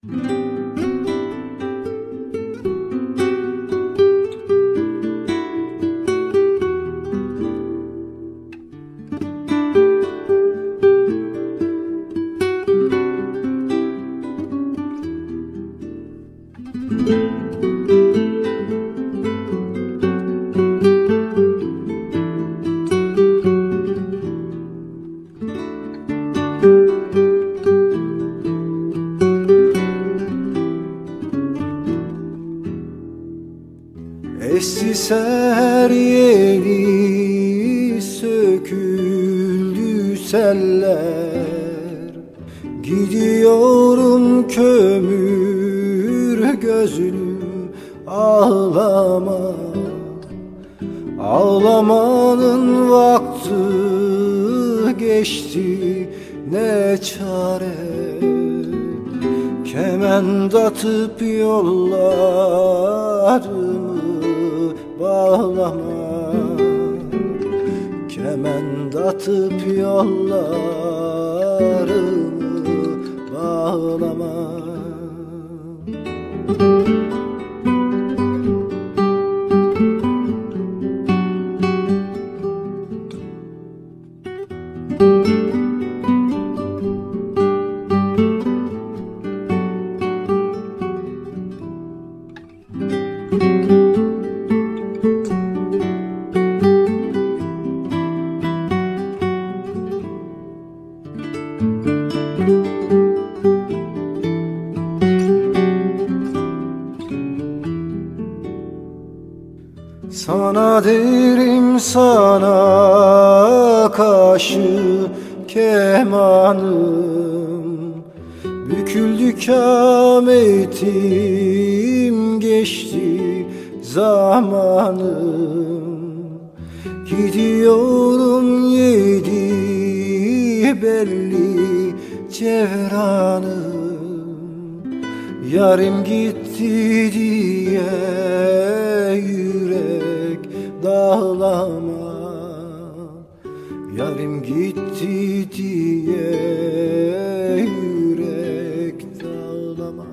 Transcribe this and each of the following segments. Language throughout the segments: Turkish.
Esti ser yeni söküldü seller, gidiyorum kömür gözlü ağlama. Ağlamanın vakti geçti, ne çare. Kement atıp yollarımı bağlama. Kement atıp yollarımı bağlama. Sana derim, sana karşı kemanım, büküldü kâmetim, geçti zamanım. Gidiyorum yedi belli cevranım, yarim gitti diye yürek dağlama. Yarim gitti diye yürek dağlama.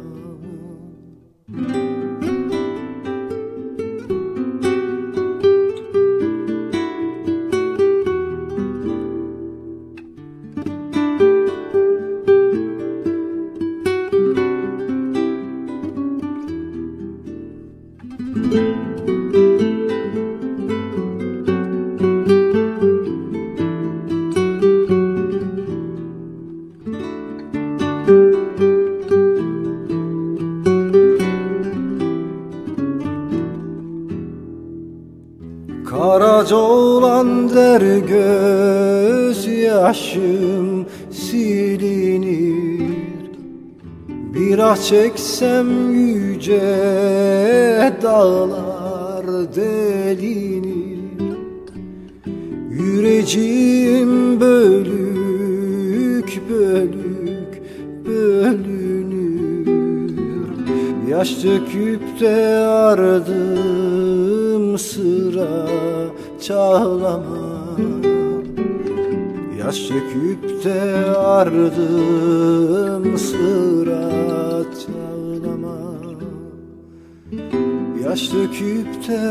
Karaca olan der gözyaşım silinir. Biraz çeksem yüce dağlar delinir. Yüreceğim bölük bölük bölünür. Yaş döküp de ardım sıra çağlama. Yaş döküp de ardım sıra çağlama. Yaş döküp de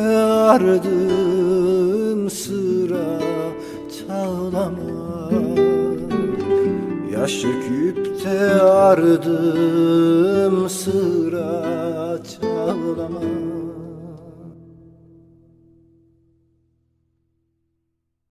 ardım sıra çağlama. Yaş döküp de ardım sıra çağlama.